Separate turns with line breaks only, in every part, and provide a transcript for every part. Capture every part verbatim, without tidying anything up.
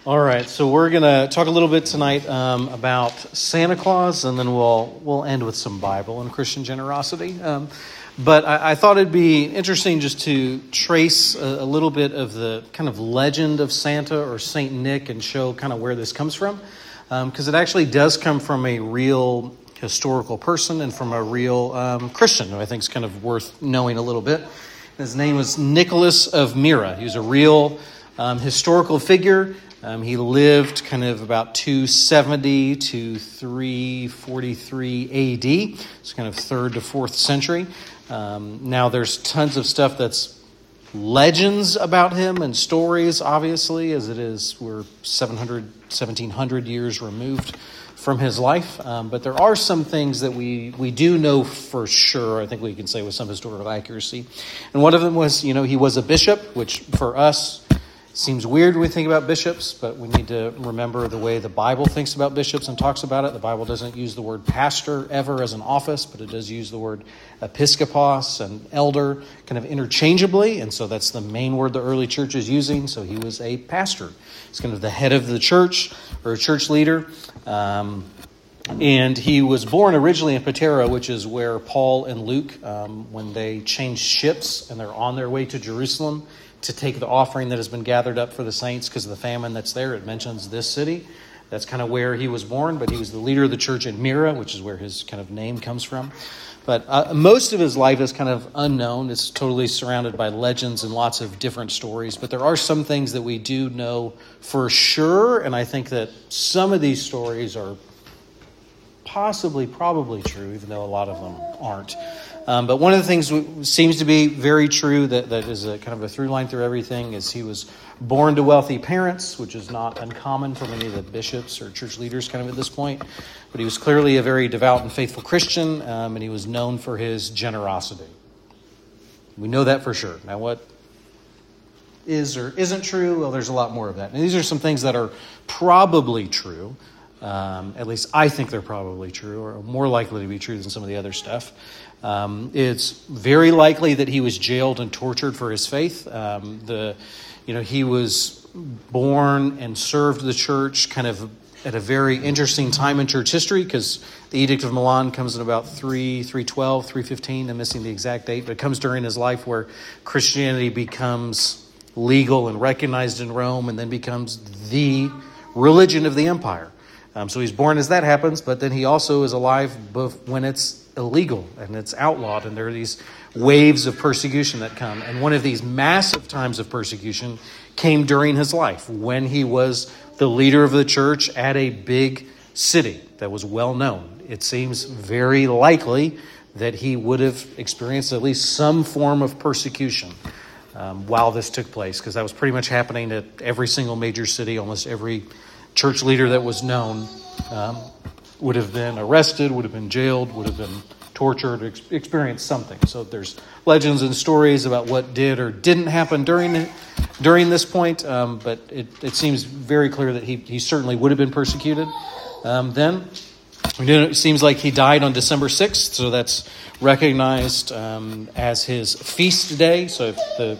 All right, so we're going to talk a little bit tonight um, about Santa Claus, and then we'll we'll end with some Bible and Christian generosity. Um, but I, I thought it'd be interesting just to trace a, a little bit of the kind of legend of Santa or Saint Nick and show kind of where this comes from, because um, it actually does come from a real historical person and from a real um, Christian, who I think is kind of worth knowing a little bit. His name was Nicholas of Myra. He was a real um, historical figure. Um, he lived kind of about two seventy to three forty-three A D. It's kind of third to fourth century. Um, now there's tons of stuff that's legends about him and stories, obviously, as it is we're seven hundred, seventeen hundred years removed from his life. Um, but there are some things that we, we do know for sure, I think we can say with some historical accuracy. And one of them was, you know, he was a bishop, which for us seems weird when we think about bishops, but we need to remember the way the Bible thinks about bishops and talks about it. The Bible doesn't use the word pastor ever as an office, but it does use the word episkopos and elder kind of interchangeably, and so that's the main word the early church is using. So he was a pastor. He's kind of the head of the church or a church leader. Um, and he was born originally in Patara, which is where Paul and Luke, um, when they changed ships and they're on their way to Jerusalem to take the offering that has been gathered up for the saints because of the famine that's there. It mentions this city. That's kind of where he was born, but he was the leader of the church in Myra, which is where his kind of name comes from. But uh, most of his life is kind of unknown. It's totally surrounded by legends and lots of different stories. But there are some things that we do know for sure, and I think that some of these stories are possibly, probably true, even though a lot of them aren't. Um, but one of the things that seems to be very true that, that is a kind of a through line through everything is he was born to wealthy parents, which is not uncommon for many of the bishops or church leaders kind of at this point. But he was clearly a very devout and faithful Christian, um, and he was known for his generosity. We know that for sure. Now, what is or isn't true? Well, there's a lot more of that. And these are some things that are probably true. Um, at least I think they're probably true, or more likely to be true than some of the other stuff. Um, it's very likely that he was jailed and tortured for his faith. Um, the, you know, he was born and served the church kind of at a very interesting time in church history, because the Edict of Milan comes in about three, three twelve, three fifteen. I'm missing the exact date, but it comes during his life where Christianity becomes legal and recognized in Rome, and then becomes the religion of the empire. Um, so he's born as that happens, but then he also is alive both when it's illegal and it's outlawed, and there are these waves of persecution that come. And one of these massive times of persecution came during his life when he was the leader of the church at a big city that was well known. It seems very likely that he would have experienced at least some form of persecution um, while this took place, because that was pretty much happening at every single major city. Almost every church leader that was known um, would have been arrested, would have been jailed, would have been tortured, ex- experienced something. So there's legends and stories about what did or didn't happen during during this point, um, but it, it seems very clear that he, he certainly would have been persecuted. Um, then it seems like he died on December sixth, so that's recognized um, as his feast day. So if the,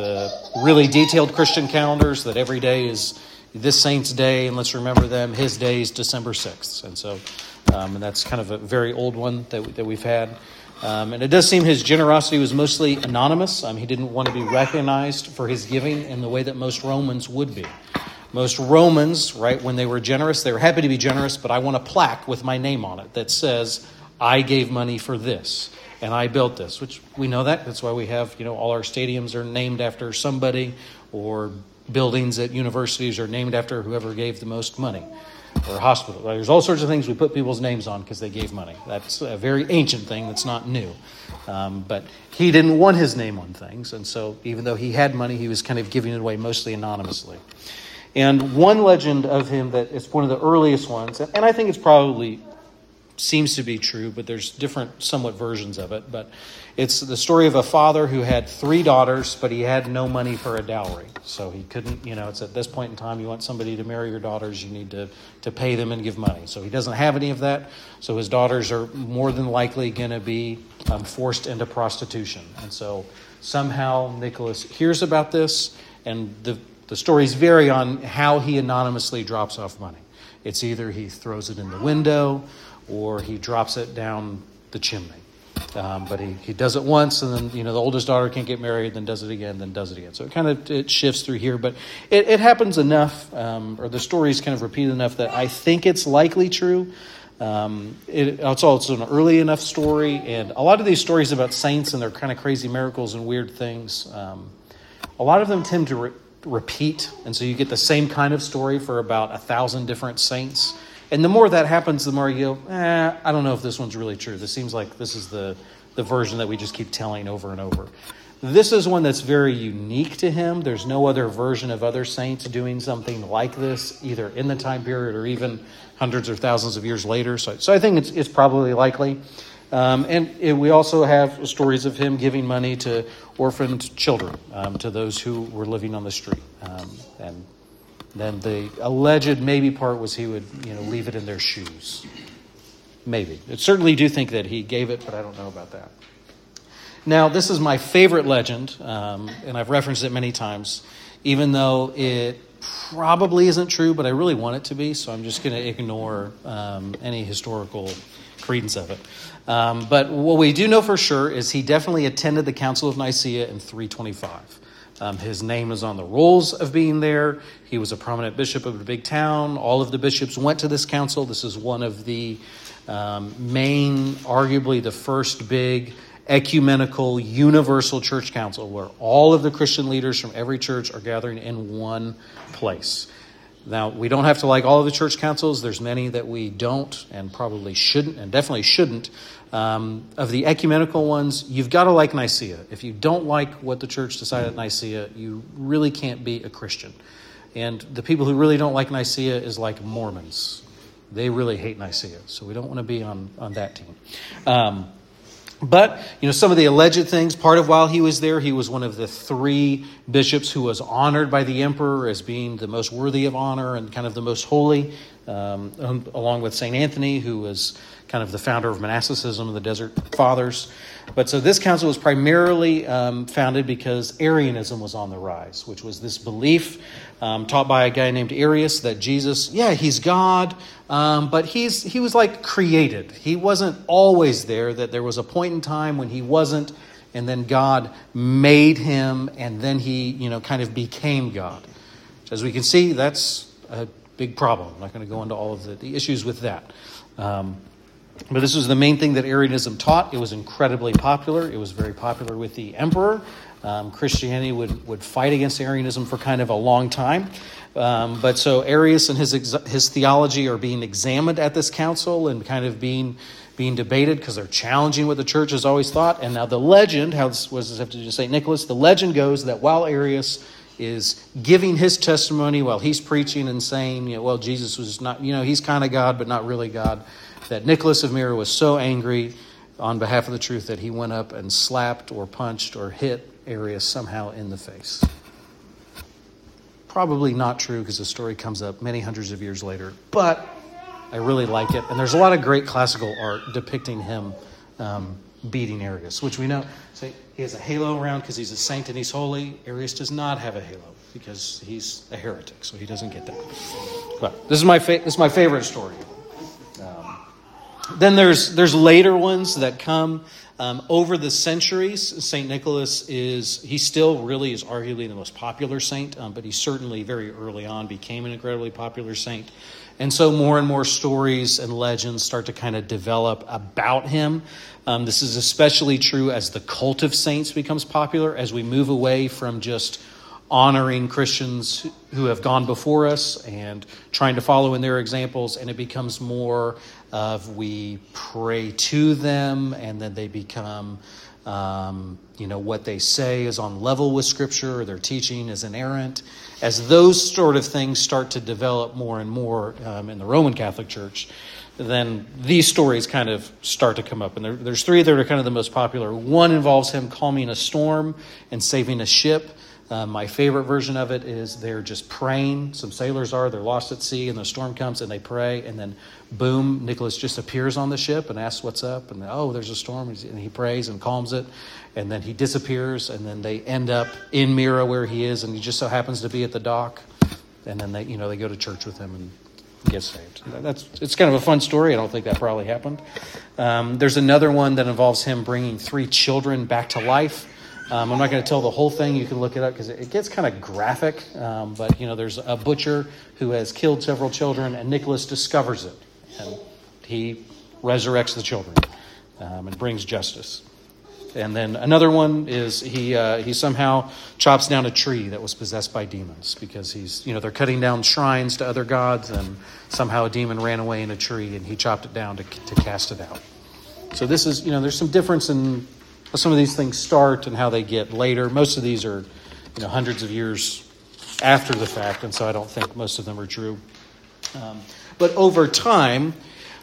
the really detailed Christian calendars, that every day is this saint's day, and let's remember them, his day is December sixth. And so um, and that's kind of a very old one that, we, that we've had. Um, and it does seem his generosity was mostly anonymous. Um, he didn't want to be recognized for his giving in the way that most Romans would be. Most Romans, right, when they were generous, they were happy to be generous, but I want a plaque with my name on it that says, I gave money for this, and I built this, which we know that. That's why we have, you know, all our stadiums are named after somebody, or buildings at universities are named after whoever gave the most money, or a hospital. There's all sorts of things we put people's names on because they gave money. That's a very ancient thing that's not new. Um, but he didn't want his name on things, and so even though he had money, he was kind of giving it away mostly anonymously. And one legend of him that is one of the earliest ones, and I think it's probably seems to be true, but there's different somewhat versions of it. But it's the story of a father who had three daughters, but he had no money for a dowry. So he couldn't, you know, it's at this point in time, you want somebody to marry your daughters, you need to, to pay them and give money. So he doesn't have any of that. So his daughters are more than likely going to be um, forced into prostitution. And so somehow Nicholas hears about this, and the the stories vary on how he anonymously drops off money. It's either he throws it in the window or he drops it down the chimney. Um, but he, he does it once, and then, you know, the oldest daughter can't get married, then does it again, then does it again. So it kind of it shifts through here. But it, it happens enough, um, or the story is kind of repeated enough that I think it's likely true. Um, it, it's also an early enough story, and a lot of these stories about saints and their kind of crazy miracles and weird things, um, a lot of them tend to re- repeat, and so you get the same kind of story for about a thousand different saints. And the more that happens, the more you go, eh, I don't know if this one's really true. This seems like this is the, the version that we just keep telling over and over. This is one that's very unique to him. There's no other version of other saints doing something like this, either in the time period or even hundreds or thousands of years later. So, so I think it's, it's probably likely. Um, and it, we also have stories of him giving money to orphaned children, um, to those who were living on the street. Um, and then the alleged maybe part was he would, you know, leave it in their shoes. Maybe. I certainly do think that he gave it, but I don't know about that. Now, this is my favorite legend, um, and I've referenced it many times, even though it probably isn't true, but I really want it to be, so I'm just going to ignore um, any historical credence of it. Um, but what we do know for sure is he definitely attended the Council of Nicaea in three twenty-five. Um, his name is on the rolls of being there. He was a prominent bishop of a big town. All of the bishops went to this council. This is one of the um, main, arguably the first big ecumenical universal church council where all of the Christian leaders from every church are gathering in one place. Now, we don't have to like all of the church councils. There's many that we don't and probably shouldn't and definitely shouldn't. Um, of the ecumenical ones, you've got to like Nicaea. If you don't like what the church decided at Nicaea, you really can't be a Christian. And the people who really don't like Nicaea is like Mormons. They really hate Nicaea, so we don't want to be on, on that team. Um, But, you know, some of the alleged things, part of while he was there, he was one of the three bishops who was honored by the emperor as being the most worthy of honor and kind of the most holy, um, along with Saint Anthony, who was kind of the founder of monasticism and the Desert Fathers. But so this council was primarily um, founded because Arianism was on the rise, which was this belief um, taught by a guy named Arius that Jesus, yeah, he's God, um, but he's he was like created. He wasn't always there, that there was a point in time when he wasn't, and then God made him, and then he, you know, kind of became God. As we can see, that's a big problem. I'm not going to go into all of the, the issues with that. Um, But this was the main thing that Arianism taught. It was incredibly popular. It was very popular with the emperor. Um, Christianity would, would fight against Arianism for kind of a long time. Um, but so Arius and his ex- his theology are being examined at this council and kind of being being debated because they're challenging what the church has always thought. And now the legend, how this was this have to do with Saint Nicholas? The legend goes that while Arius is giving his testimony, while he's preaching and saying, you know, well, Jesus was not, you know, he's kind of God, but not really God, that Nicholas of Myra was so angry on behalf of the truth that he went up and slapped or punched or hit Arius somehow in the face. Probably not true because the story comes up many hundreds of years later, but I really like it. And there's a lot of great classical art depicting him um, beating Arius, which we know. So he has a halo around because he's a saint and he's holy. Arius does not have a halo because he's a heretic, so he doesn't get that. But this is my fa- this is my favorite story. Um, Then there's there's later ones that come um, over the centuries. Saint Nicholas is, he still really is arguably the most popular saint, um, but he certainly very early on became an incredibly popular saint. And so more and more stories and legends start to kind of develop about him. Um, this is especially true as the cult of saints becomes popular, as we move away from just honoring Christians who have gone before us and trying to follow in their examples, and it becomes more of we pray to them, and then they become, um, you know, what they say is on level with Scripture, or their teaching is inerrant. As those sort of things start to develop more and more um, in the Roman Catholic Church, then these stories kind of start to come up. And there, there's three that are kind of the most popular. One involves him calming a storm and saving a ship. Uh, my favorite version of it is they're just praying. Some sailors are, they're lost at sea, and the storm comes, and they pray, and then boom, Nicholas just appears on the ship and asks what's up, and oh, there's a storm, and he prays and calms it, and then he disappears, and then they end up in Myra where he is, and he just so happens to be at the dock, and then they, you know, they go to church with him and get saved. That's it's kind of a fun story. I don't think that probably happened. Um, there's another one that involves him bringing three children back to life. Um, I'm not going to tell the whole thing. You can look it up because it gets kind of graphic. Um, but, you know, there's a butcher who has killed several children, and Nicholas discovers it. And he resurrects the children um, and brings justice. And then another one is he uh, he somehow chops down a tree that was possessed by demons because he's, you know, they're cutting down shrines to other gods, and somehow a demon ran away in a tree, and he chopped it down to to cast it out. So this is, you know, there's some difference in how some of these things start and how they get later. Most of these are, you know, hundreds of years after the fact, and so I don't think most of them are true. Um, but over time,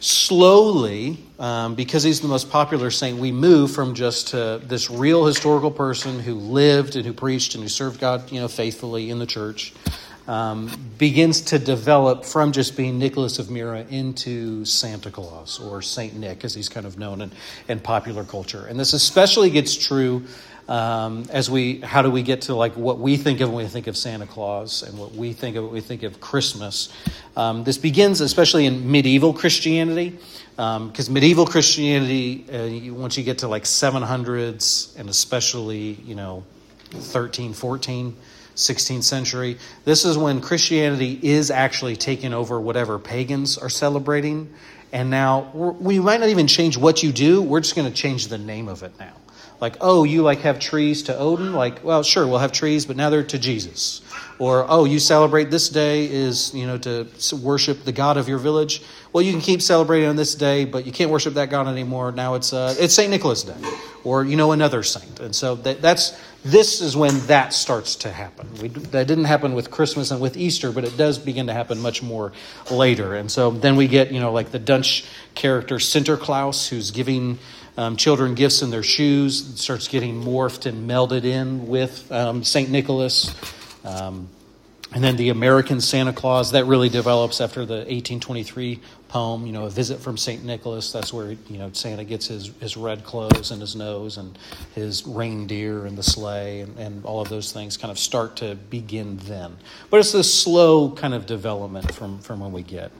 slowly, um, because he's the most popular saint, we move from just uh, this real historical person who lived and who preached and who served God, you know, faithfully in the church, um, begins to develop from just being Nicholas of Myra into Santa Claus, or Saint Nick, as he's kind of known in, in popular culture. And this especially gets true um, as we, how do we get to like what we think of when we think of Santa Claus and what we think of when we think of Christmas. Um, this begins especially in medieval Christianity, because um, medieval Christianity, uh, you, once you get to like seven hundreds and especially, you know, thirteen, fourteen, sixteenth century, this is when Christianity is actually taking over whatever pagans are celebrating. And now we're, we might not even change what you do. We're just going to change the name of it now. Like, oh, you like have trees to Odin? Like, well, sure, we'll have trees, but now they're to Jesus. Or, oh, you celebrate this day is, you know, to worship the God of your village. Well, you can keep celebrating on this day, but you can't worship that God anymore. Now it's uh, it's Saint Nicholas Day, or, you know, another saint. And so that, that's this is when that starts to happen. We, that didn't happen with Christmas and with Easter, but it does begin to happen much more later. And so then we get, you know, like the Dutch character Sinterklaas, who's giving Um, children gifts in their shoes. It starts getting morphed and melded in with um, Saint Nicholas. Um, and then the American Santa Claus, that really develops after the eighteen twenty-three poem, you know, A Visit from Saint Nicholas. That's where, you know, Santa gets his, his red clothes and his nose and his reindeer and the sleigh and, and all of those things kind of start to begin then. But it's this slow kind of development from, from when we get.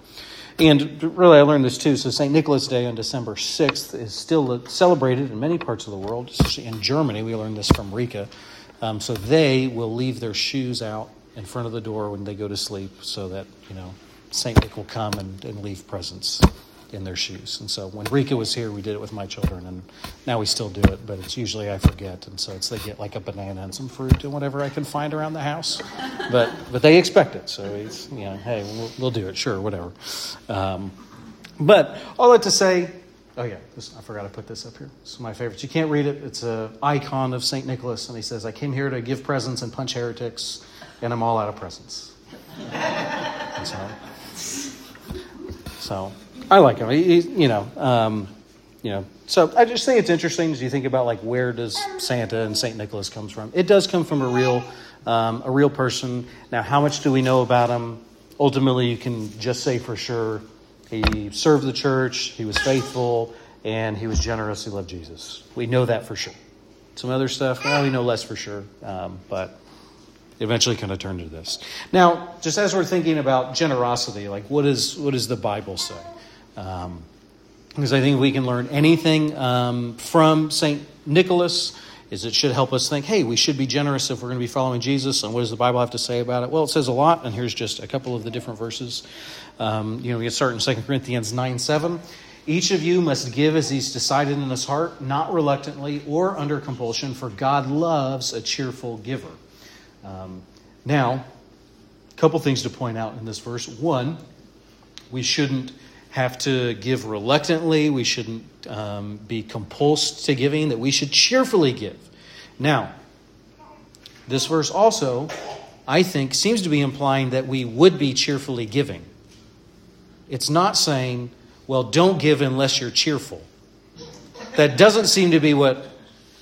And really, I learned this too. So Saint Nicholas Day on December sixth is still celebrated in many parts of the world. Especially in Germany, we learned this from Rika. Um, so they will leave their shoes out in front of the door when they go to sleep so that, you know, Saint Nick will come and, and leave presents in their shoes. And so when Rika was here, we did it with my children, and now we still do it, but it's usually I forget. And so it's they get like a banana and some fruit and whatever I can find around the house. But but they expect it. So it's, you know, hey, we'll, we'll do it. Sure, whatever. Um, but all that to say, oh yeah, this, I forgot to put this up here. This is my favorite. You can't read it. It's an icon of Saint Nicholas, and he says, I came here to give presents and punch heretics, and I'm all out of presents. And so, so I like him. He, he, you know, um, you know. So I just think it's interesting as you think about like where does Santa and Saint Nicholas comes from. It does come from a real, um, a real person. Now, how much do we know about him? Ultimately, you can just say for sure he served the church, he was faithful, and he was generous. He loved Jesus. We know that for sure. Some other stuff, well, we know less for sure, um, but eventually kind of turned into this. Now, just as we're thinking about generosity, like what is what does the Bible say? Um, because I think we can learn anything um, from Saint Nicholas is it should help us think, hey, we should be generous if we're going to be following Jesus. And what does the Bible have to say about it? Well, it says a lot, and here's just a couple of the different verses. Um, you know, we get started in Second Corinthians nine seven. Each of you must give as he's decided in his heart, not reluctantly or under compulsion, for God loves a cheerful giver. Um, now, a couple things to point out in this verse. One, we shouldn't have to give reluctantly. We shouldn't um, be compulsed to giving, that we should cheerfully give. Now, this verse also, I think, seems to be implying that we would be cheerfully giving. It's not saying, well, don't give unless you're cheerful. That doesn't seem to be what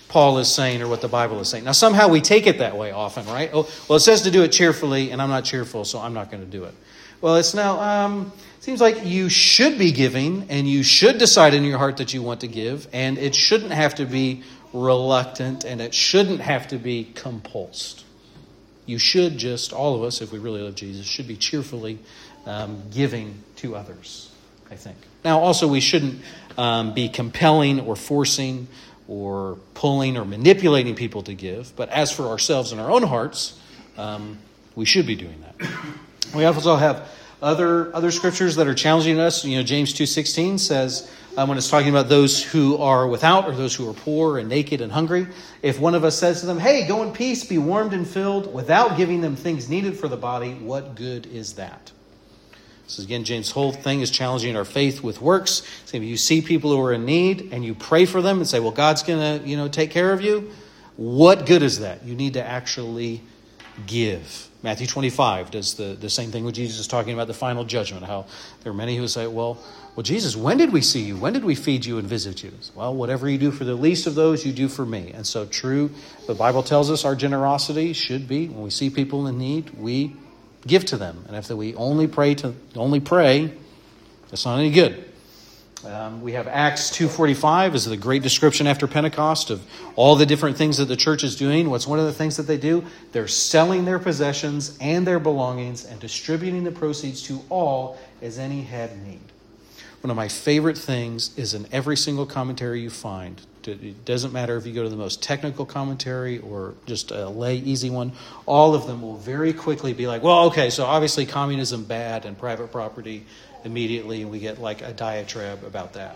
Paul is saying or what the Bible is saying. Now, somehow we take it that way often, right? Oh, well, it says to do it cheerfully, and I'm not cheerful, so I'm not going to do it. Well, it's now, um, it seems like you should be giving, and you should decide in your heart that you want to give, and it shouldn't have to be reluctant, and it shouldn't have to be compulsed. You should just, all of us, if we really love Jesus, should be cheerfully um, giving to others, I think. Now, also, we shouldn't um, be compelling or forcing or pulling or manipulating people to give. But as for ourselves and our own hearts, um, we should be doing that. We also have other other scriptures that are challenging us. You know, James two sixteen says, um, when it's talking about those who are without or those who are poor and naked and hungry, if one of us says to them, hey, go in peace, be warmed and filled, without giving them things needed for the body, what good is that? So again, James' whole thing is challenging our faith with works. So if you see people who are in need and you pray for them and say, well, God's going to, you know, take care of you, what good is that? You need to actually give. Matthew twenty-five does the, the same thing when Jesus is talking about the final judgment, how there are many who say, well, well, Jesus, when did we see you? When did we feed you and visit you? Well, whatever you do for the least of those, you do for me. And so true, the Bible tells us our generosity should be, when we see people in need, we give to them. And if we only pray to only pray, that's not any good. Um, we have Acts two forty-five is the great description after Pentecost of all the different things that the church is doing. What's one of the things that they do? They're selling their possessions and their belongings and distributing the proceeds to all as any had need. One of my favorite things is in every single commentary you find. It doesn't matter if you go to the most technical commentary or just a lay, easy one. All of them will very quickly be like, well, okay, so obviously communism bad and private property immediately, and we get like a diatribe about that.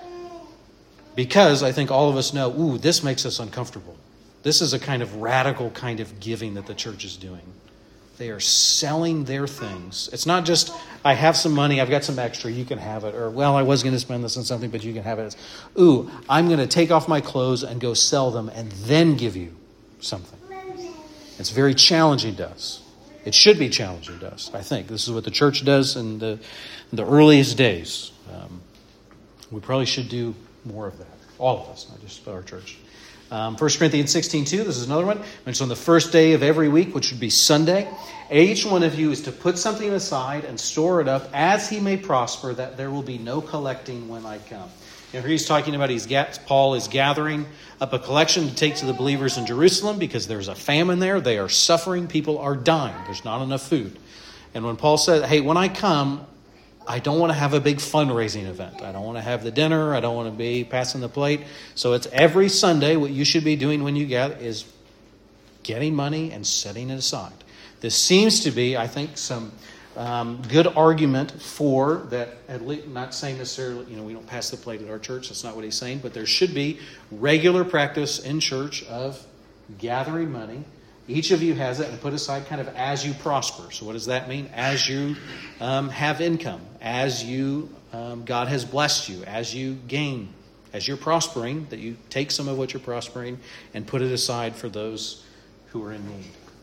Because I think all of us know, ooh, this makes us uncomfortable. This is a kind of radical kind of giving that the church is doing. They are selling their things. It's not just, I have some money, I've got some extra, you can have it. Or, well, I was going to spend this on something, but you can have it. It's, ooh, I'm going to take off my clothes and go sell them and then give you something. It's very challenging to us. It should be challenging to us, I think. This is what the church does in the, in the earliest days. Um, we probably should do more of that. All of us, not just our church. Um, First Corinthians sixteen two, this is another one. It's on the first day of every week, which would be Sunday. Each one of you is to put something aside and store it up as he may prosper, that there will be no collecting when I come. You know, here he's talking about he's got, Paul is gathering up a collection to take to the believers in Jerusalem because there's a famine there. They are suffering. People are dying. There's not enough food. And when Paul said, hey, when I come, I don't want to have a big fundraising event. I don't want to have the dinner. I don't want to be passing the plate. So it's every Sunday. What you should be doing when you gather is getting money and setting it aside. This seems to be, I think, some um, good argument for that. At least, not saying necessarily, you know, we don't pass the plate at our church. That's not what he's saying. But there should be regular practice in church of gathering money. Each of you has it and put aside kind of as you prosper. So what does that mean? As you um, have income, as you um, God has blessed you, as you gain, as you're prospering, that you take some of what you're prospering and put it aside for those who are in need.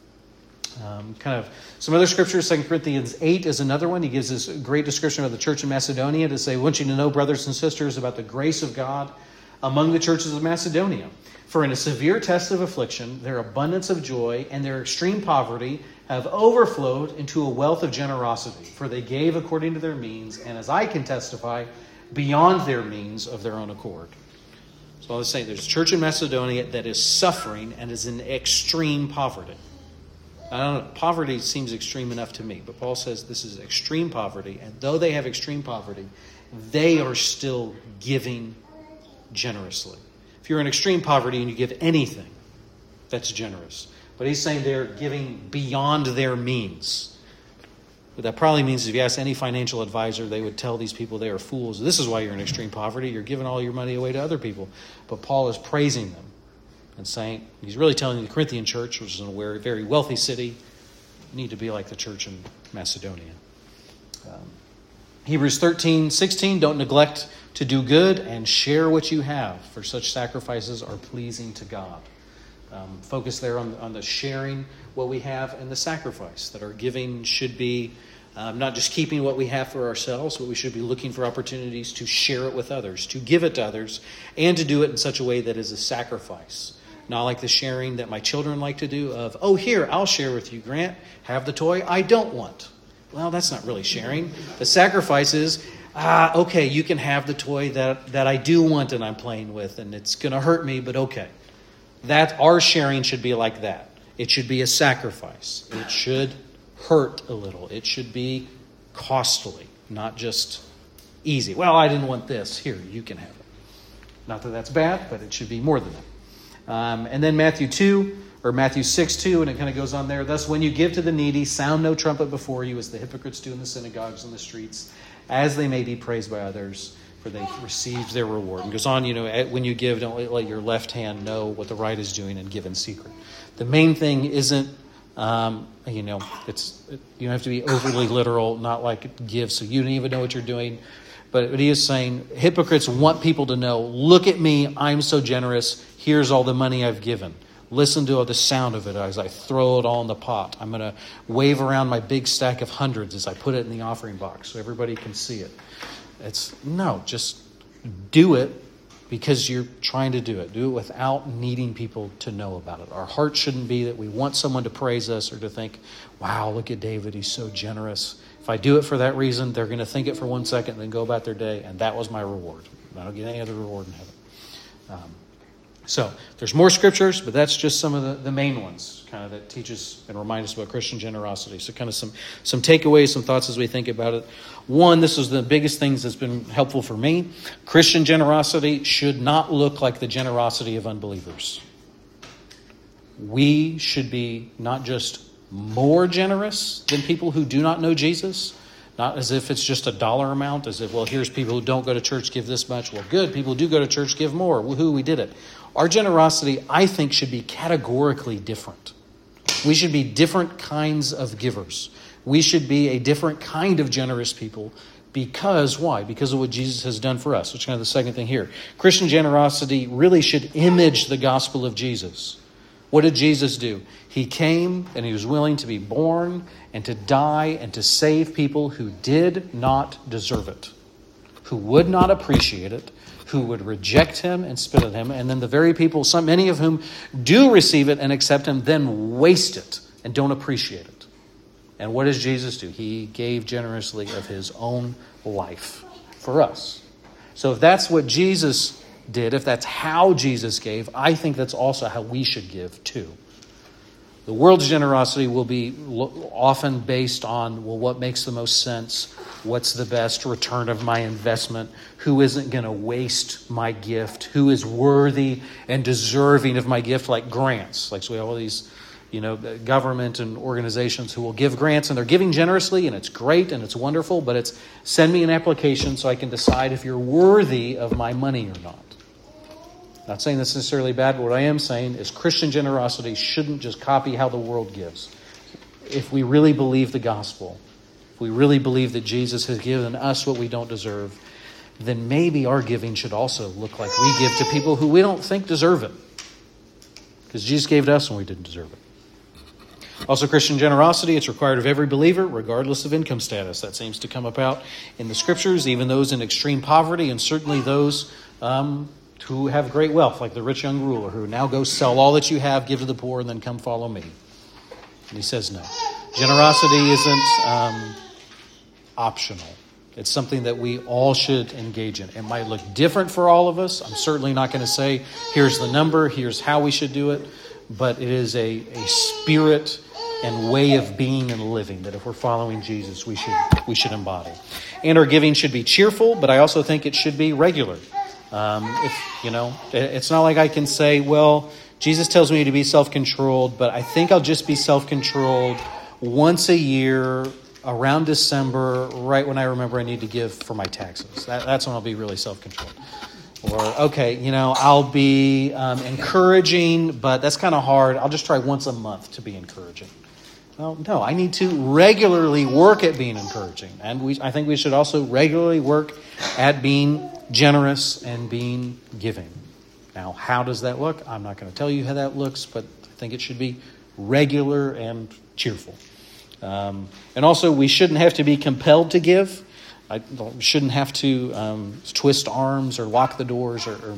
Um, kind of some other scriptures. Second Corinthians eight is another one. He gives this great description of the church in Macedonia to say, I want you to know, brothers and sisters, about the grace of God among the churches of Macedonia. For in a severe test of affliction, their abundance of joy and their extreme poverty have overflowed into a wealth of generosity. For they gave according to their means, and as I can testify, beyond their means of their own accord. So I was saying, there's a church in Macedonia that is suffering and is in extreme poverty. I don't know, poverty seems extreme enough to me, but Paul says this is extreme poverty, and though they have extreme poverty, they are still giving generously. If you're in extreme poverty and you give anything, that's generous. But he's saying they're giving beyond their means. What that probably means is if you ask any financial advisor, they would tell these people they are fools. This is why you're in extreme poverty. You're giving all your money away to other people. But Paul is praising them and saying, he's really telling the Corinthian church, which is in a very wealthy city, you need to be like the church in Macedonia. Um, Hebrews thirteen sixteen, don't neglect to do good and share what you have, for such sacrifices are pleasing to God. Um, focus there on, on the sharing what we have and the sacrifice, that our giving should be um, not just keeping what we have for ourselves, but we should be looking for opportunities to share it with others, to give it to others, and to do it in such a way that is a sacrifice. not like the sharing that my children like to do of, oh, here, I'll share with you, Grant. Have the toy I don't want. Well, that's not really sharing. The sacrifice is, ah, okay, you can have the toy that, that I do want and I'm playing with, and it's going to hurt me, but okay. That our sharing should be like that. It should be a sacrifice. It should hurt a little. It should be costly, not just easy. Well, I didn't want this. Here, you can have it. Not that that's bad, but it should be more than that. Um, and then Matthew two, or Matthew six two, and it kind of goes on there. Thus, when you give to the needy, sound no trumpet before you, as the hypocrites do in the synagogues and the streets, as they may be praised by others, for they received their reward. And goes on, you know, when you give, don't let your left hand know what the right is doing and give in secret. The main thing isn't, um, you know, it's you don't have to be overly literal, not like give so you don't even know what you're doing. But what he is saying, hypocrites want people to know, look at me, I'm so generous, here's all the money I've given. Listen to the sound of it as I throw it all in the pot. I'm going to wave around my big stack of hundreds as I put it in the offering box so everybody can see it. It's, no, just do it because you're trying to do it. Do it without needing people to know about it. Our heart shouldn't be that we want someone to praise us or to think, wow, look at David, he's so generous. If I do it for that reason, they're going to think it for one second and then go about their day, and that was my reward. I don't get any other reward in heaven. Um, so there's more scriptures, but that's just some of the, the main ones, kind of that teaches and remind us about Christian generosity. So kind of some, some takeaways, some thoughts as we think about it. One, this is the biggest things that's been helpful for me. Christian generosity should not look like the generosity of unbelievers. We should be not just more generous than people who do not know Jesus, not as if it's just a dollar amount, as if, well, here's people who don't go to church, give this much. Well, good, people who do go to church, give more. Woohoo, we did it. Our generosity, I think, should be categorically different. We should be different kinds of givers. We should be a different kind of generous people because, why? Because of what Jesus has done for us, which is kind of the second thing here. Christian generosity really should image the gospel of Jesus. What did Jesus do? He came and he was willing to be born and to die and to save people who did not deserve it, who would not appreciate it, who would reject him and spit at him. And then the very people, some many of whom do receive it and accept him, then waste it and don't appreciate it. And what does Jesus do? He gave generously of his own life for us. So if that's what Jesus did, if that's how Jesus gave, I think that's also how we should give too. The world's generosity will be often based on, well, what makes the most sense? What's the best return of my investment? Who isn't going to waste my gift? Who is worthy and deserving of my gift? Like grants. Like so we have all these, you know, government and organizations who will give grants, and they're giving generously, and it's great and it's wonderful, but it's send me an application so I can decide if you're worthy of my money or not. Not saying that's necessarily bad, but what I am saying is Christian generosity shouldn't just copy how the world gives. If we really believe the gospel, if we really believe that Jesus has given us what we don't deserve, then maybe our giving should also look like we give to people who we don't think deserve it. Because Jesus gave it to us and we didn't deserve it. Also, Christian generosity, it's required of every believer, regardless of income status. That seems to come about in the scriptures, even those in extreme poverty, and certainly those um, who have great wealth, like the rich young ruler, who now go sell all that you have, give to the poor, and then come follow me. And he says no. Generosity isn't um, optional. It's something that we all should engage in. It might look different for all of us. I'm certainly not going to say, here's the number, here's how we should do it. But it is a, a spirit and way of being and living that if we're following Jesus, we should we should embody. And our giving should be cheerful, but I also think it should be regular. Um, if you know, it's not like I can say, well, Jesus tells me to be self-controlled, but I think I'll just be self-controlled once a year around December, right when I remember I need to give for my taxes. That, that's when I'll be really self-controlled. Or, okay, you know, I'll be um, encouraging, but that's kind of hard. I'll just try once a month to be encouraging. Well, no, I need to regularly work at being encouraging. And we, I think we should also regularly work at being generous and being giving. Now, how does that look? I'm not going to tell you how that looks, but I think it should be regular and cheerful. Um, and also, we shouldn't have to be compelled to give. I shouldn't have to um, twist arms or lock the doors or, or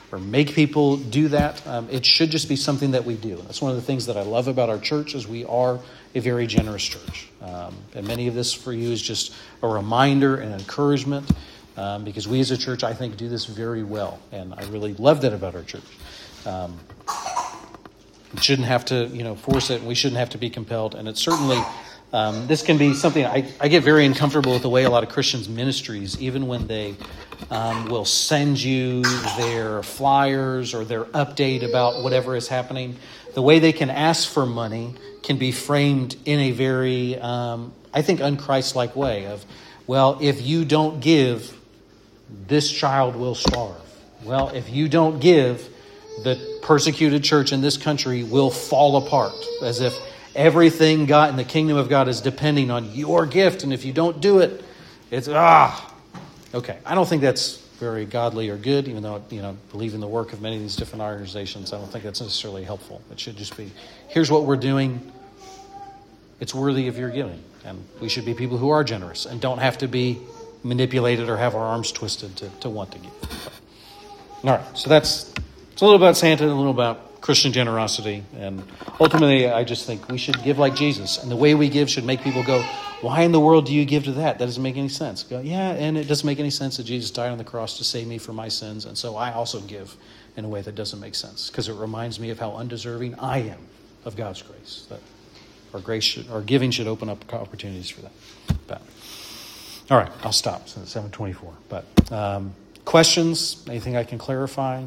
or make people do that. Um, it should just be something that we do. That's one of the things that I love about our church is we are a very generous church. Um, and many of this for you is just a reminder and encouragement um, because we as a church, I think, do this very well. And I really love that about our church. Um, we shouldn't have to, you know, force it, and we shouldn't have to be compelled. And it's certainly, um, this can be something, I, I get very uncomfortable with the way a lot of Christians ministries, even when they um, will send you their flyers or their update about whatever is happening, the way they can ask for money can be framed in a very, um, I think, un-Christ-like way of, well, if you don't give, this child will starve. Well, if you don't give, the persecuted church in this country will fall apart, as if everything God in the kingdom of God is depending on your gift, and if you don't do it, it's ah. Okay, I don't think that's very godly or good, even though, you know, believe in the work of many of these different organizations. I don't think that's necessarily helpful. It should just be, here's what we're doing. It's worthy of your giving, and we should be people who are generous and don't have to be manipulated or have our arms twisted to, to want to give. All right, so that's it's a little about Santa and a little about Christian generosity. And ultimately, I just think we should give like Jesus. And the way we give should make people go, why in the world do you give to that? That doesn't make any sense. Go, yeah, and it doesn't make any sense that Jesus died on the cross to save me from my sins. And so I also give in a way that doesn't make sense because it reminds me of how undeserving I am of God's grace. That our grace should, our giving should open up opportunities for that. But, all right, I'll stop since it's seven twenty-four. But um, questions? Anything I can clarify?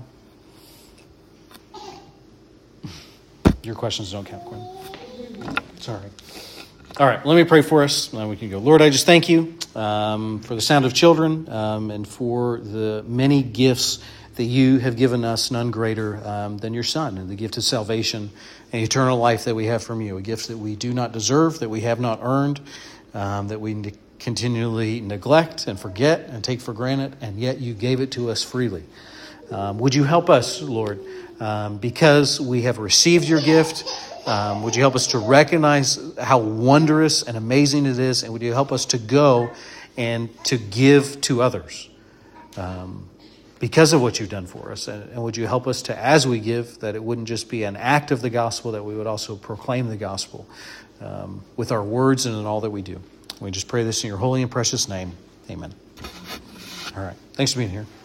Your questions don't count, Quinn. Sorry. All right, let me pray for us, and then we can go. Lord, I just thank you um, for the sound of children um, and for the many gifts that you have given us, none greater um, than your Son, and the gift of salvation and eternal life that we have from you, a gift that we do not deserve, that we have not earned, um, that we ne- continually neglect and forget and take for granted, and yet you gave it to us freely. Um, would you help us, Lord, um, because we have received your gift? Um, would you help us to recognize how wondrous and amazing it is? And would you help us to go and to give to others um, because of what you've done for us? And, and would you help us to, as we give, that it wouldn't just be an act of the gospel, that we would also proclaim the gospel um, with our words and in all that we do. We just pray this in your holy and precious name. Amen. All right. Thanks for being here.